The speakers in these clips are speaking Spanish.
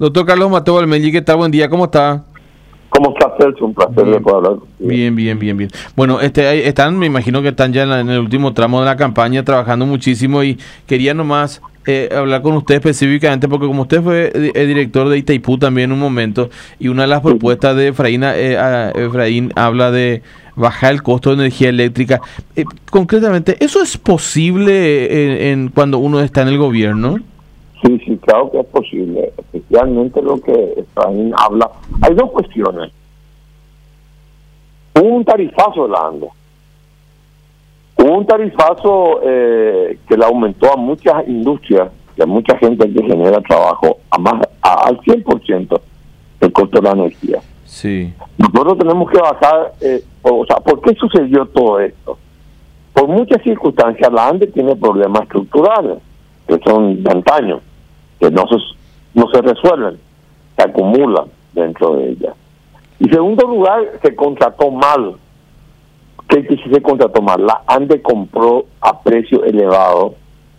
Doctor Carlos Mateo Valmelli, ¿qué tal? Buen día, ¿cómo está? ¿Cómo está, Celso? Un placer de poder hablar contigo. Bien. Bueno, están, me imagino que están ya en el último tramo de la campaña trabajando muchísimo y quería nomás hablar con usted específicamente porque como usted fue director de Itaipú también en un momento y una de las propuestas de Efraín habla de bajar el costo de energía eléctrica. Concretamente, ¿eso es posible cuando uno está en el gobierno? Sí, claro que es posible. Especialmente lo que Efraín habla. Hay dos cuestiones. Hubo un tarifazo de la ANDE. Hubo un tarifazo que le aumentó a muchas industrias y a mucha gente que genera trabajo al 100% el costo de la energía. Sí. Nosotros tenemos que bajar, ¿por qué sucedió todo esto? Por muchas circunstancias, la ANDE tiene problemas estructurales, que son de antaño, que no se resuelven, se acumulan dentro de ella. Y en segundo lugar, se contrató mal. ¿Qué se contrató mal? La ANDE compró a precio elevado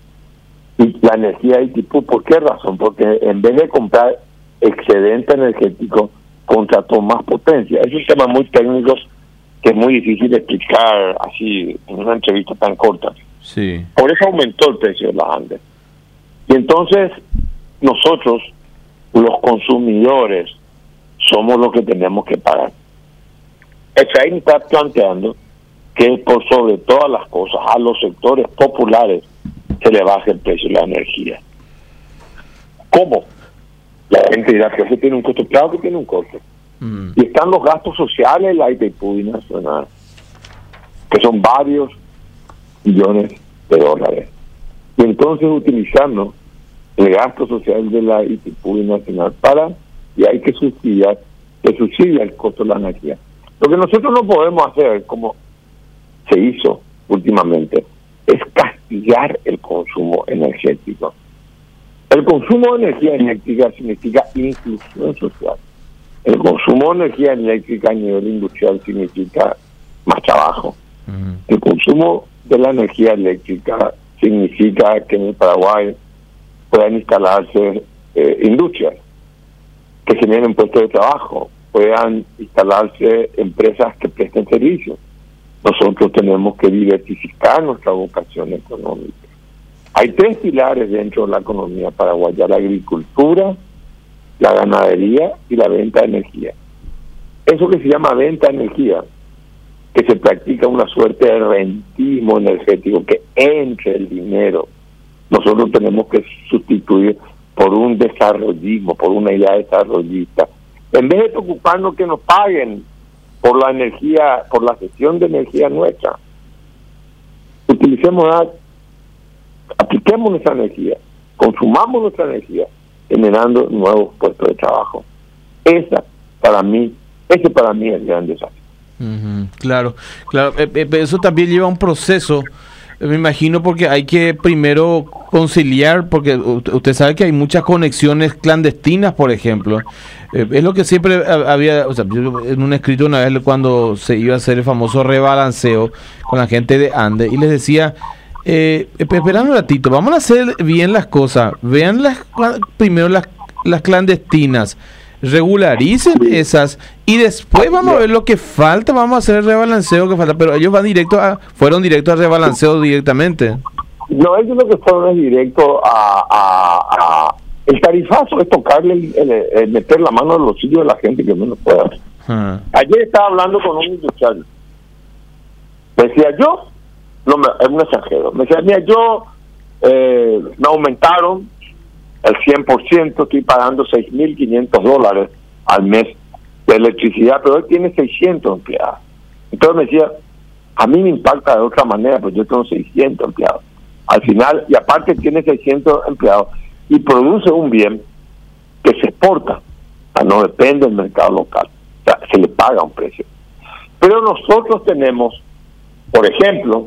y la energía de Itaipú. ¿Por qué razón? Porque en vez de comprar excedente energético, contrató más potencia. Es un tema muy técnico que es muy difícil de explicar así en una entrevista tan corta. Sí. Por eso aumentó el precio de la ANDE. Y entonces nosotros, los consumidores, somos los que tenemos que pagar. Efraín está planteando que por sobre todas las cosas a los sectores populares se le baje el precio de la energía. ¿Cómo? La gente dirá que eso tiene un costo, claro que tiene un costo. Y están los gastos sociales de la Itaipú Nacional, que son varios millones de dólares. Y entonces utilizando el gasto social de la Itaipú Nacional y hay que subsidiar el costo de la energía. Lo que nosotros no podemos hacer, como se hizo últimamente, es castigar el consumo energético. El consumo de energía eléctrica significa inclusión social. El consumo de energía eléctrica a nivel industrial significa más trabajo. El consumo de la energía eléctrica significa que en el Paraguay puedan instalarse industrias que generen puestos de trabajo, puedan instalarse empresas que presten servicios. Nosotros tenemos que diversificar nuestra vocación económica. Hay tres pilares dentro de la economía paraguaya: la agricultura, la ganadería y la venta de energía. Eso que se llama venta de energía, que se practica una suerte de rentismo energético, que entre el dinero, nosotros tenemos que sustituir por un desarrollismo, por una idea desarrollista. En vez de preocuparnos que nos paguen por la energía, por la gestión de energía nuestra, apliquemos nuestra energía, consumamos nuestra energía, generando nuevos puestos de trabajo. Ese para mí es el gran desafío. Claro. Eso también lleva un proceso, me imagino, porque hay que primero conciliar, porque usted sabe que hay muchas conexiones clandestinas, por ejemplo. Es lo que siempre había, en un escrito una vez cuando se iba a hacer el famoso rebalanceo con la gente de ANDE, y les decía, esperando un ratito, vamos a hacer bien las cosas, vean primero las clandestinas, regularicen esas y después vamos a ver lo que falta, vamos a hacer el rebalanceo que falta, pero ellos fueron directos al rebalanceo directamente. No, ellos lo que fueron es directo a el tarifazo, es tocarle, meter la mano en los bolsillos de la gente que menos pueda. Ayer estaba hablando con un industrial, me decía es un extranjero, me decía, mira, me aumentaron el 100%, estoy pagando $6,500 al mes de electricidad, pero él tiene 600 empleados. Entonces me decía, a mí me impacta de otra manera, pues yo tengo 600 empleados. Al final, y aparte tiene 600 empleados y produce un bien que se exporta, no depende del mercado local, o sea, se le paga un precio. Pero nosotros tenemos, por ejemplo,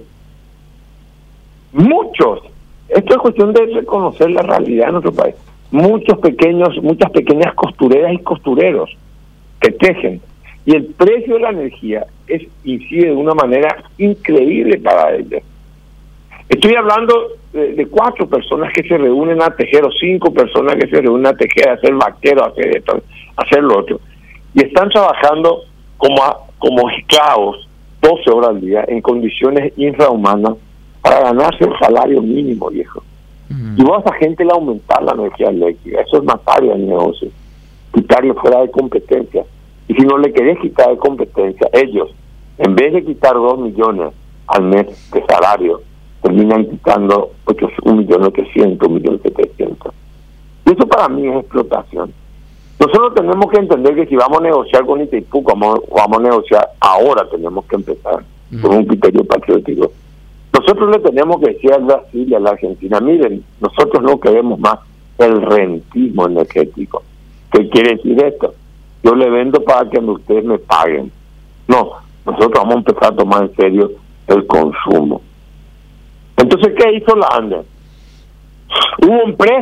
esto es cuestión de reconocer la realidad en nuestro país, muchas pequeñas costureras y costureros que tejen, y el precio de la energía incide de una manera increíble para ellos. Estoy hablando de 4 personas que se reúnen a tejer, o 5 personas que se reúnen a tejer, a hacer vaquero, a hacer esto, a hacer lo otro. Y están trabajando como esclavos 12 horas al día en condiciones infrahumanas para ganarse el salario mínimo, viejo. Y vos a esa gente le aumentar la energía eléctrica, eso es matarle al negocio, quitarle fuera de competencia. Y si no le querés quitar de competencia, ellos, en vez de quitar 2 millones al mes de salario, terminan quitando 1.800.000, 1.700.000. Y eso para mí es explotación. Nosotros tenemos que entender que si vamos a negociar con Itaipú, vamos a negociar ahora, tenemos que empezar con un criterio patriótico. Nosotros le tenemos que decir al Brasil y a la Argentina, miren, nosotros no queremos más el rentismo energético. ¿Qué quiere decir esto? Yo le vendo para que ustedes me paguen. No, nosotros vamos a empezar a tomar en serio el consumo. Entonces, ¿qué hizo la ANDE? Hubo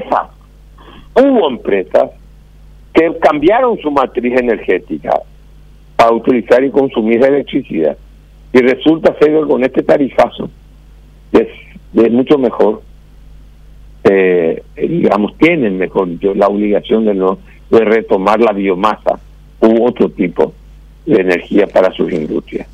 empresas que cambiaron su matriz energética para utilizar y consumir electricidad. Y resulta ser que con este tarifazo es mucho mejor, digamos, tienen mejor la obligación de retomar la biomasa u otro tipo de energía para sus industrias.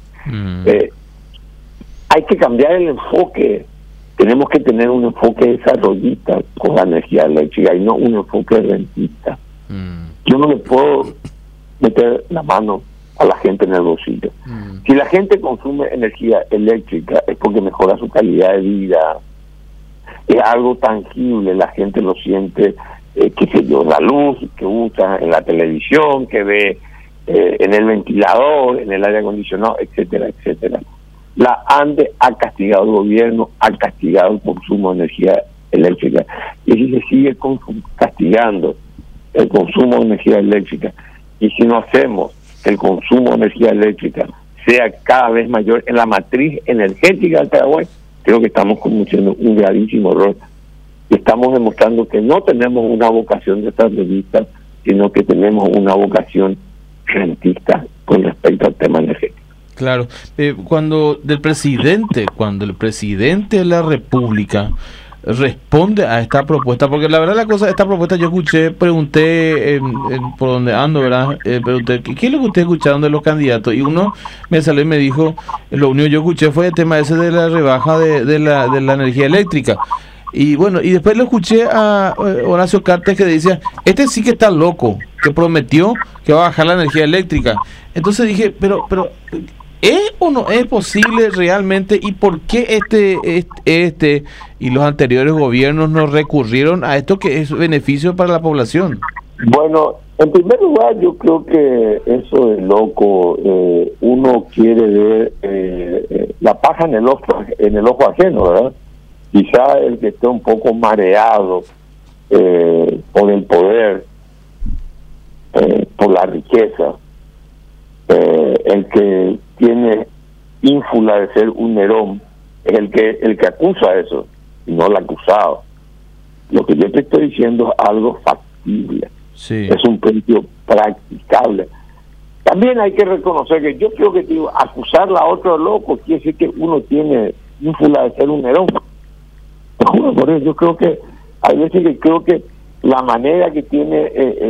Hay que cambiar el enfoque. Tenemos que tener un enfoque desarrollista con la energía eléctrica y no un enfoque rentista. Yo no le puedo meter la mano a la gente en el bolsillo. Si la gente consume energía eléctrica es porque mejora su calidad de vida, es algo tangible, la gente lo siente, qué sé yo, la luz que usa en la televisión, que ve en el ventilador, en el aire acondicionado, etcétera, etcétera. La ANDE ha castigado al gobierno, ha castigado el consumo de energía eléctrica, y si se sigue castigando el consumo de energía eléctrica, y si no hacemos que el consumo de energía eléctrica sea cada vez mayor en la matriz energética del Paraguay, creo que estamos cometiendo un gravísimo error. Estamos demostrando que no tenemos una vocación desarrollista, sino que tenemos una vocación rentista con respecto al tema energético. Claro, cuando el presidente de la República responde a esta propuesta, porque la verdad esta propuesta yo escuché, pregunté por donde ando, ¿verdad? Pregunté, ¿qué es lo que ustedes escucharon de los candidatos? Y uno me salió y me dijo, lo único que yo escuché fue el tema ese de la rebaja de la energía eléctrica. Y bueno, y después lo escuché a Horacio Cartes que decía, este sí que está loco, que prometió que va a bajar la energía eléctrica. Entonces dije, pero ¿es o no es posible realmente? ¿Y por qué este y los anteriores gobiernos no recurrieron a esto que es beneficio para la población? Bueno, en primer lugar, yo creo que eso es loco. Uno quiere ver la paja en el ojo ajeno, ¿verdad? Quizá el que esté un poco mareado por el poder, por la riqueza, el que tiene ínfula de ser un Nerón, es el que acusa eso, y no el acusado. Lo que yo te estoy diciendo es algo factible, sí. Es un precio practicable. También hay que reconocer que yo creo que acusarla a otro loco quiere decir que uno tiene ínfula de ser un Nerón. Por eso yo creo que hay veces que creo que la manera que tiene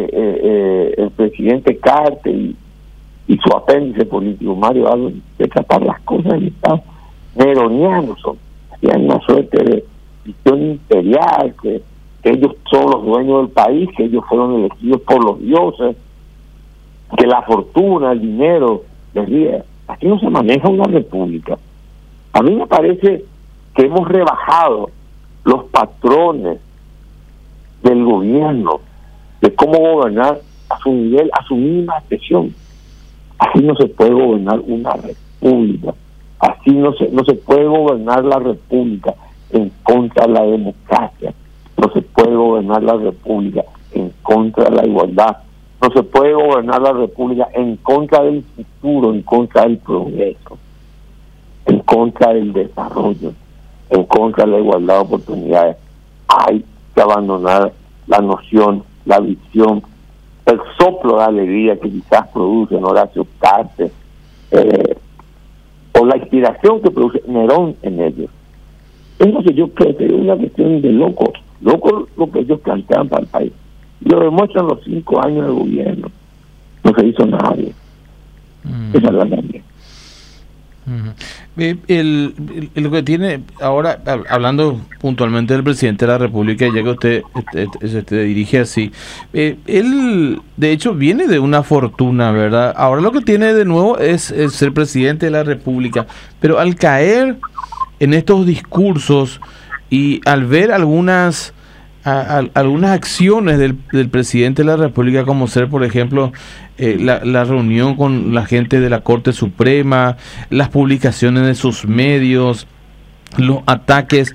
el presidente Cartes y su apéndice político Mario Alves de tratar las cosas en estado neroniano, son una suerte de visión imperial, que ellos son los dueños del país, que ellos fueron elegidos por los dioses, que la fortuna, el dinero les guía. Aquí no se maneja una república. A mí me parece que hemos rebajado los patrones del gobierno, de cómo gobernar a su nivel, a su mínima expresión. Así no se puede gobernar una república. Así no se puede gobernar la república en contra de la democracia. No se puede gobernar la república en contra de la igualdad. No se puede gobernar la república en contra del futuro, en contra del progreso, en contra del desarrollo, en contra de la igualdad de oportunidades. Hay que abandonar la noción, la visión, el soplo de alegría que quizás produce Horacio Cartes, o la inspiración que produce Nerón en ellos. Entonces yo creo que es una cuestión de locos lo que ellos plantean para el país. Lo demuestran los 5 años de gobierno. No se hizo nadie. Esa es la realidad. Lo que tiene ahora, hablando puntualmente del presidente de la República, ya que usted se dirige así, él de hecho viene de una fortuna, ¿verdad? Ahora lo que tiene de nuevo es ser presidente de la República, pero al caer en estos discursos y al ver algunas acciones del presidente de la República, como ser, por ejemplo, la reunión con la gente de la Corte Suprema, las publicaciones de sus medios, los ataques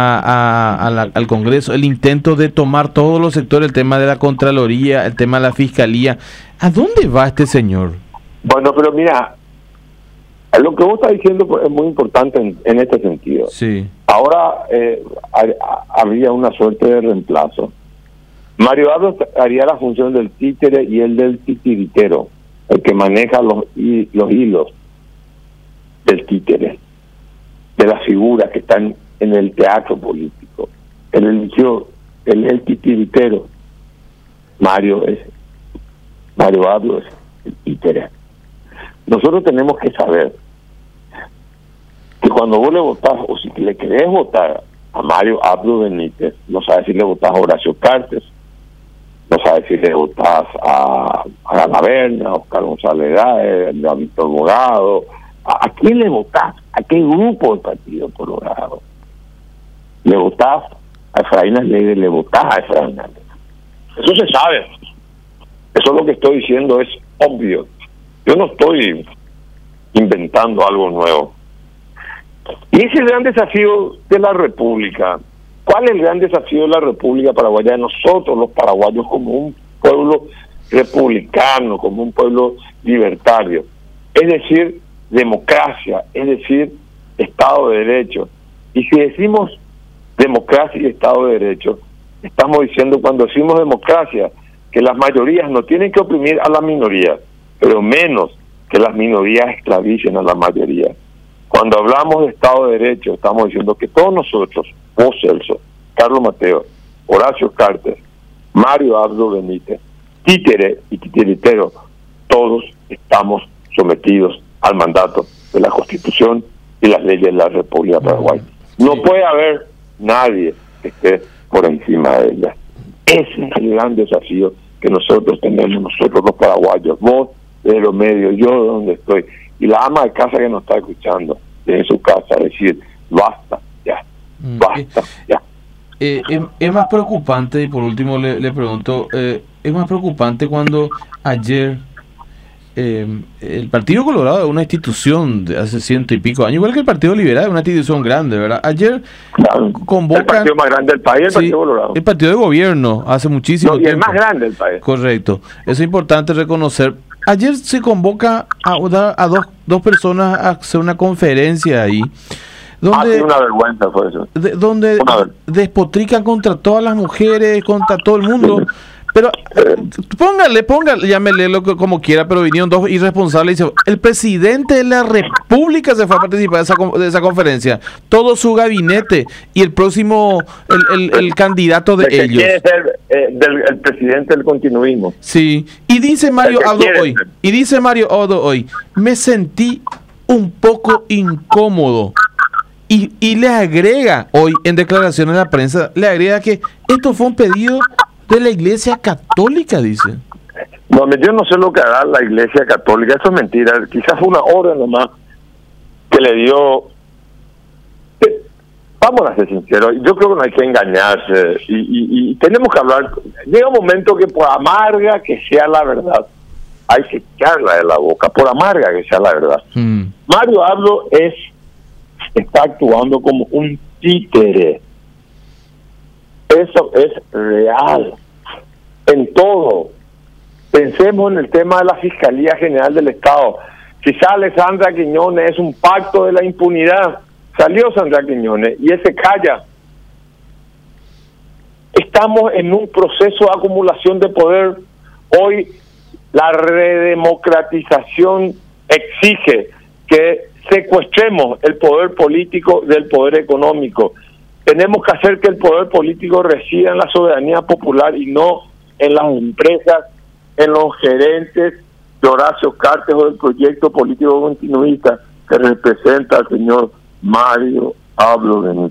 al Congreso, el intento de tomar todos los sectores, el tema de la Contraloría, el tema de la Fiscalía. ¿A dónde va este señor? Bueno, pero mira, lo que vos estás diciendo es muy importante en este sentido. Sí. Ahora habría una suerte de reemplazo. Mario Abdo haría la función del títere y el del titiritero, el que maneja los hilos del títere, de las figuras que están en el teatro político. Él eligió, él es el titiritero. Mario Abdo es el títere. Nosotros tenemos que saber que cuando vos le votás, o si le querés votar a Mario Abdo Benítez, no sabes si le votás a Horacio Cartes, no sabes si le votás a Galaverna, a Oscar González Gáez, a Víctor Morado, ¿a quién le votás? ¿A qué grupo del Partido Colorado? ¿Le votás a Efraín Alegre? ¿Le votás a Efraín Alegre? Eso se sabe. Eso lo que estoy diciendo es obvio. Yo no estoy inventando algo nuevo. Y ese es el gran desafío de la República. ¿Cuál es el gran desafío de la República Paraguaya? De nosotros, los paraguayos, como un pueblo republicano, como un pueblo libertario. Es decir, democracia, es decir, Estado de Derecho. Y si decimos democracia y Estado de Derecho, estamos diciendo, cuando decimos democracia, que las mayorías no tienen que oprimir a la minoría, pero menos que las minorías esclavicen a la mayoría. Cuando hablamos de Estado de Derecho, estamos diciendo que todos nosotros, vos Celso, Carlos Mateo, Horacio Cartes, Mario Abdo Benítez, títere y titiritero, todos estamos sometidos al mandato de la Constitución y las leyes de la República Paraguaya. No puede haber nadie que esté por encima de ella. Ese es el gran desafío que nosotros tenemos, nosotros los paraguayos, vos de los medios, yo de donde estoy, y la ama de casa que nos está escuchando en su casa, decir, basta, ya, basta, ya. Es más preocupante, y por último le pregunto, es más preocupante cuando ayer el Partido Colorado es una institución de hace 100 y pico años, igual que el Partido Liberal es una institución grande, ¿verdad? Ayer convocan... El partido más grande del país, el Partido Colorado. El partido de gobierno, hace muchísimo tiempo. Y el más grande del país. Correcto. Eso es importante reconocer. Ayer se convoca a dos personas a hacer una conferencia ahí. Donde, una vergüenza fue eso. Donde despotrican contra todas las mujeres, contra todo el mundo. Pero póngale, llámele como quiera, pero vinieron dos irresponsables y dice, el presidente de la República se fue a participar de esa conferencia, todo su gabinete y el próximo, el candidato de ellos. Quiere ser el presidente del continuismo. Sí, y dice Mario Abdo hoy, me sentí un poco incómodo. Y le agrega hoy en declaraciones a la prensa, le agrega que esto fue un pedido de la Iglesia Católica, dice. No, yo no sé lo que hará la Iglesia Católica, eso es mentira. Quizás fue una orden nomás que le dio. Vamos a ser sinceros, yo creo que no hay que engañarse y tenemos que hablar. Llega un momento que por amarga que sea la verdad, hay que echarla de la boca, por amarga que sea la verdad. Mario Abdo está actuando como un títere. Eso es real. En todo. Pensemos en el tema de la Fiscalía General del Estado. Quizá Sandra Quiñones es un pacto de la impunidad. Salió Sandra Quiñones y ese calla. Estamos en un proceso de acumulación de poder. Hoy la redemocratización exige que secuestremos el poder político del poder económico. tenemos que hacer que el poder político resida en la soberanía popular y no en las empresas, en los gerentes de Horacio Cartes o del proyecto político continuista que representa al señor Mario Abdo Benítez.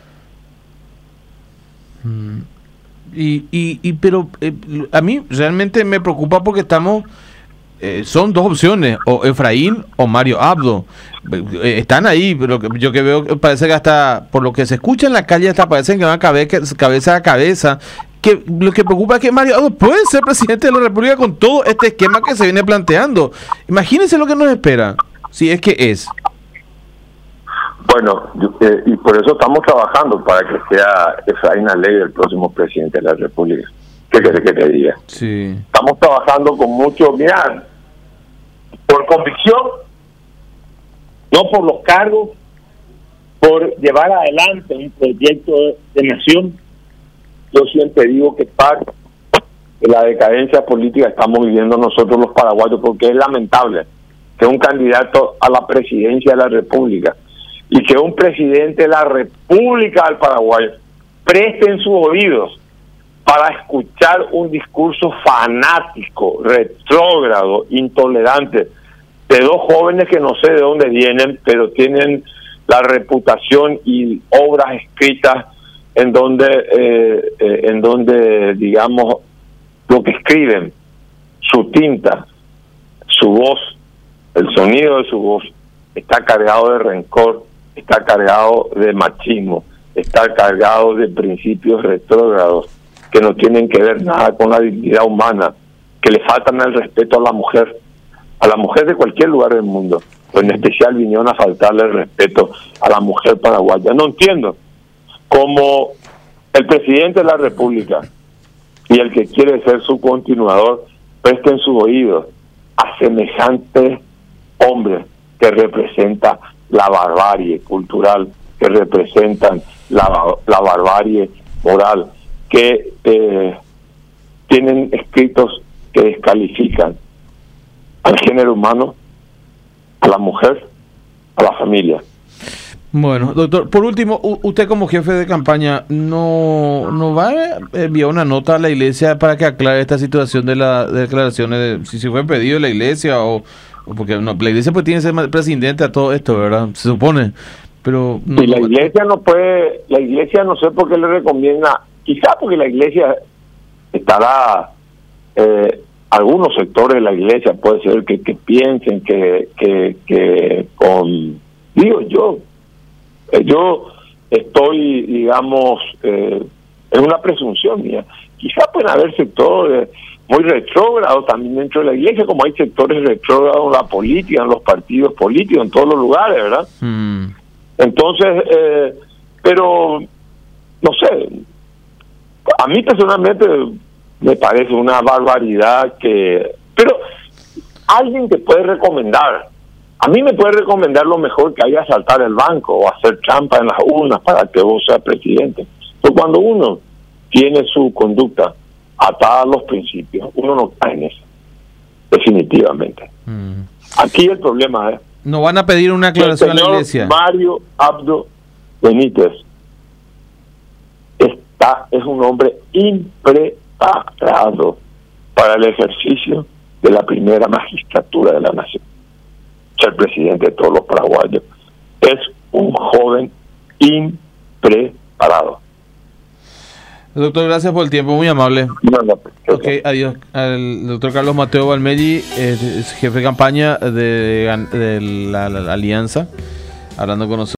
Pero a mí realmente me preocupa porque son dos opciones, o Efraín o Mario Abdo. Están ahí, pero yo que veo, parece que hasta, por lo que se escucha en la calle, hasta parecen que van cabeza a cabeza. Que lo que preocupa es que Mario Abdo puede ser presidente de la República con todo este esquema que se viene planteando. Imagínense lo que nos espera, si es que es. Bueno, y por eso estamos trabajando para que sea Efraín Alegre el próximo presidente de la República. ¿Qué querés que te diga? Sí. Estamos trabajando con mucho, mirá, por convicción, no por los cargos, por llevar adelante un proyecto de nación. Yo siempre digo que parte de la decadencia política estamos viviendo nosotros los paraguayos, porque es lamentable que un candidato a la presidencia de la República y que un presidente de la República del Paraguay presten sus oídos para escuchar un discurso fanático, retrógrado, intolerante, de dos jóvenes que no sé de dónde vienen, pero tienen la reputación y obras escritas en donde digamos, lo que escriben, su tinta, su voz, el sonido de su voz, está cargado de rencor, está cargado de machismo, está cargado de principios retrógrados que no tienen que ver nada con la dignidad humana, que le faltan el respeto a la mujer de cualquier lugar del mundo, pero en especial vinieron a faltarle el respeto a la mujer paraguaya. No entiendo cómo el presidente de la República y el que quiere ser su continuador presten sus oídos a semejante hombre que representa la barbarie cultural, que representan la barbarie moral, que tienen escritos que descalifican al género humano, a la mujer, a la familia. Bueno, doctor, por último, usted como jefe de campaña, ¿no va a enviar una nota a la iglesia para que aclare esta situación de las declaraciones de si fue pedido de la iglesia o porque no, la iglesia pues tiene que ser presidente a todo esto, ¿verdad? Se supone, pero no, y la iglesia no puede, la iglesia no sé por qué le recomienda, quizá porque la iglesia estará, algunos sectores de la iglesia puede ser que piensen que con, digo yo estoy, digamos, es una presunción mía, quizá pueden haber sectores muy retrógrados también dentro de la iglesia, como hay sectores retrógrados en la política, en los partidos políticos, en todos los lugares, ¿verdad? Entonces, pero, no sé, a mí personalmente me parece una barbaridad pero alguien te puede recomendar, a mí me puede recomendar lo mejor que haya asaltar el banco o hacer trampa en las urnas para que vos seas presidente. Pero cuando uno tiene su conducta atada a los principios, uno no cae en eso, definitivamente. Aquí el problema es... ¿No van a pedir una aclaración a la iglesia? Mario Abdo Benítez es un hombre impreparado para el ejercicio de la primera magistratura de la nación. Ser presidente de todos los paraguayos. Es un joven impreparado. Doctor, gracias por el tiempo, muy amable. Ok, adiós. Al doctor Carlos Mateo Valmelli, es jefe de campaña de la Alianza, hablando con nosotros.